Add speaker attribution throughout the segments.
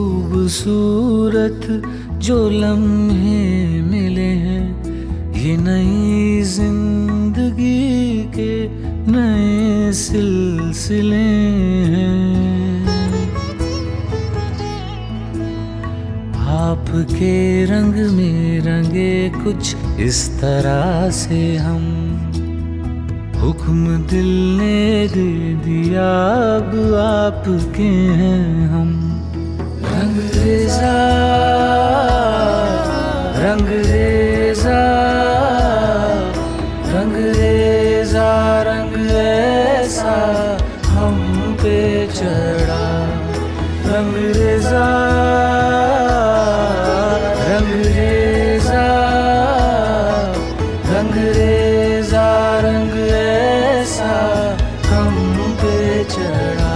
Speaker 1: खूबसूरत जो लम्हे मिले हैं, ये नई जिंदगी के नए सिलसिले हैं। आपके रंग में रंगे कुछ इस तरह से हम, हुक्म दिल ने दे दिया अब आपके हैं हम। रंगरेज़ा रंगरेज़ा रंगरेज़ा रंग ऐसा हम पे चढ़ा। रंगरेज़ा रंगरेज़ा रंगरेज़ा रंग ऐसा हम पे चढ़ा।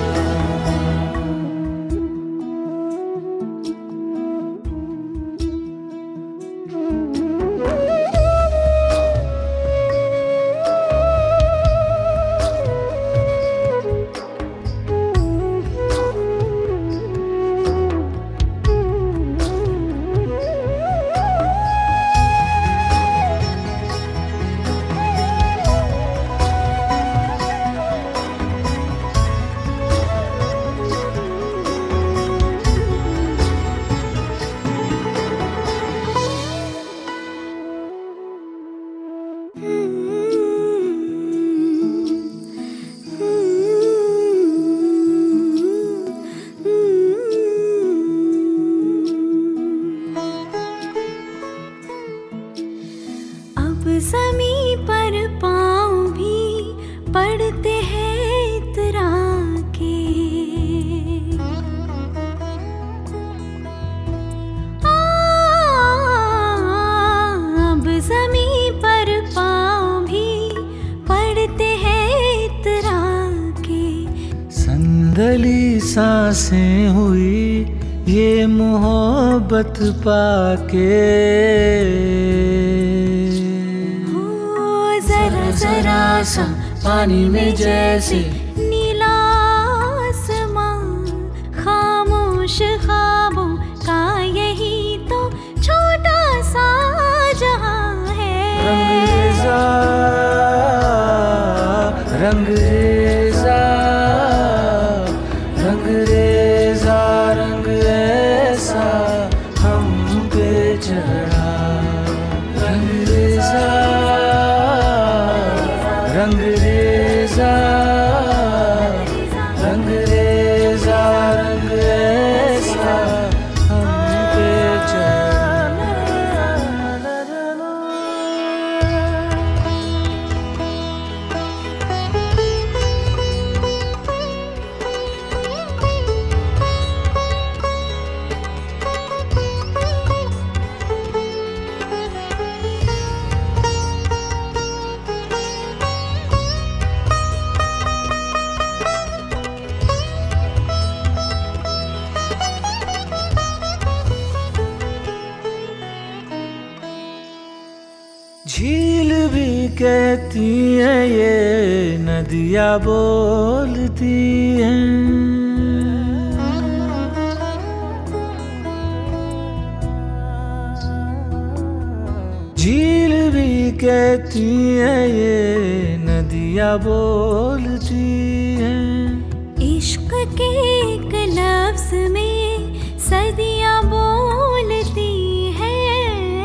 Speaker 2: ज़मीं पर पाँव भी पड़ते हैं इतरा के। अब ज़मीं पर पाँव भी पड़ते हैं इतरा के।
Speaker 1: संदली सांसें हुई ये मोहब्बत पाके।
Speaker 2: जरा सा पानी में जैसे नीला आसमां, खामोश ख्वाबों का यही तो छोटा सा जहां है।
Speaker 1: रंगरेज़ा रंगरेज़ा रंगरेज़ा रंग ऐसा हम पे चढ़ा। रंगरेज़ा रंगरेज़ा रंगरेज़ा रंग ऐसा हम पे झील भी कहती हैं ये नदियाँ बोलती हैं। झील भी कहती हैं ये नदियाँ बोलती हैं।
Speaker 2: इश्क के एक लफ्ज़ में सदियाँ बोलती हैं।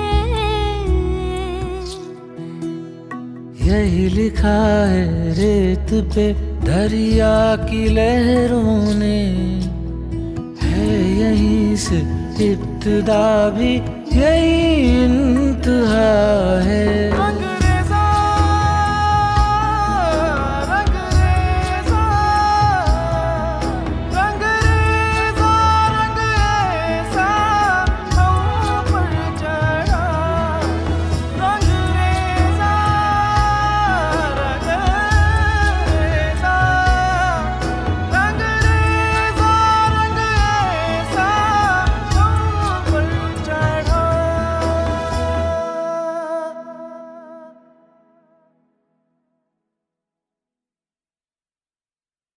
Speaker 1: यही लिखा है रेत पे दरिया की लहरों ने, है यहीं से इब्तिदा भी यही इंतहा है।